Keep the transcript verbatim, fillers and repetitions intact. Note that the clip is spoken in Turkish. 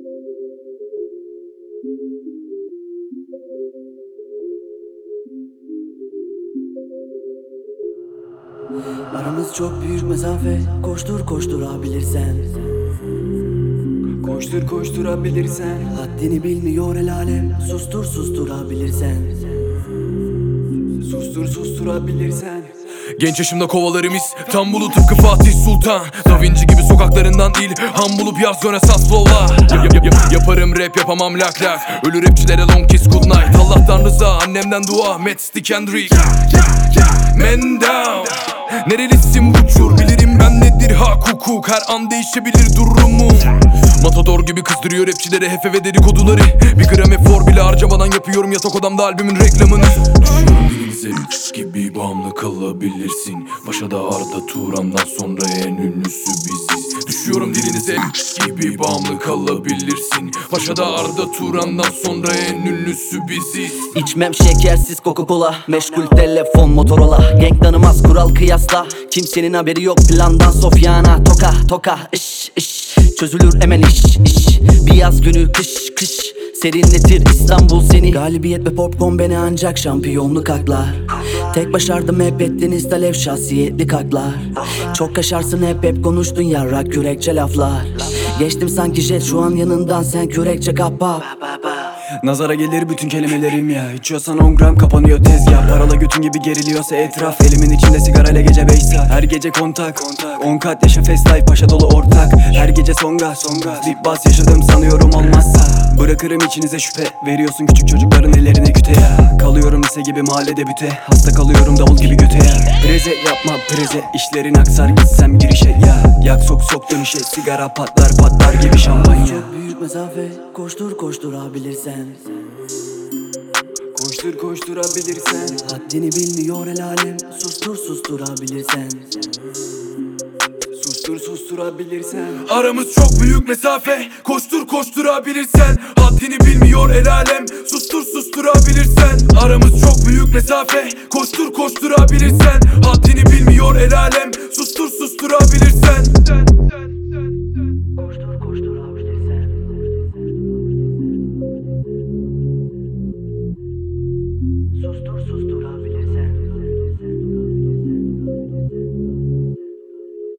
Aramız çok büyük mesafe, koştur koşturabilirsen. Koştur koşturabilirsen. Haddini bilmiyor el alem, sustur susturabilirsen. Sustur susturabilirsen. Genç yaşımda kovalarım İstanbul'u tıpkı Fatih Sultan. Da Vinci gibi sokaklarından değil, ham bulup yaz Rönesans flow'la. Yap, yap, yap, yaparım rap yapamam lak lak. Ölü rapçilere long kiss good night. Allah'tan rıza, annemden dua, Matt Stick Kendrick. Man down. Nerelisin buçur, bilirim ben nedir hak hukuk. Her an değişebilir durumum. Matador gibi kızdırıyor rapçilere hefe ve dedikoduları. Bir gram efor bile harcamadan yapıyorum yatak odamda albümün reklamını. Düşüyorum dilinize üç gibi bağımlı kalabilirsin. Başa da Arda Turan'dan sonra en ünlüsü biziz. Düşüyorum dilinize üç gibi bağımlı kalabilirsin. Başa da Arda Turan'dan sonra en ünlüsü biziz. İçmem şekersiz Coca-Cola, meşgul telefon Motorola. Gang tanımaz kural kıyasla, kimsenin haberi yok plandan. Sofyana toka toka iş iş, çözülür hemen iş iş. Bir yaz günü kış kış, serinletir İstanbul seni. Galibiyet ve popcorn beni ancak şampiyonluk haklar. Tek başardım hep ettiniz talev şahsiyetli kaklar. Çok kaşarsın hep hep konuştun yarrak kürekçe laflar. Geçtim sanki jet şu an yanından sen kürekçe kapap. Nazara gelir bütün kelimelerim ya. İçiyorsan on gram kapanıyor tezgah. Paralı götün gibi geriliyorsa etraf. Elimin içinde sigarayla gece beş saat. Her gece kontak, on kat yaşa fast life, paşa dolu ortak. Her gece son gaz, son gaz. Dip bas yaşadım sanıyorum olmazsa. Bırakırım içinize şüphe. Veriyorsun küçük çocukların ellerine küte ya. Kalıyorum lise gibi mahallede büte. Hasta kalıyorum davul gibi göte ya. Preze yapma preze, işlerin aksar gitsem girişe ya. Yak sok sok dönüşe, sigara patlar patlar gibi şampanya. Çok büyük mesafe, koştur koşturabilirsen. Koştur koşturabilirsen. Haddini bilmiyor el alem, sustur susturabilirsen. Sustur susturabilirsen. Aramız çok büyük mesafe, koştur koşturabilirsen. Haddini bilmiyor el alem, sustur susturabilirsen. Aramız çok büyük mesafe, koştur koşturabilirsen. Haddini bilmiyor el alem, sustur susturabilirsen.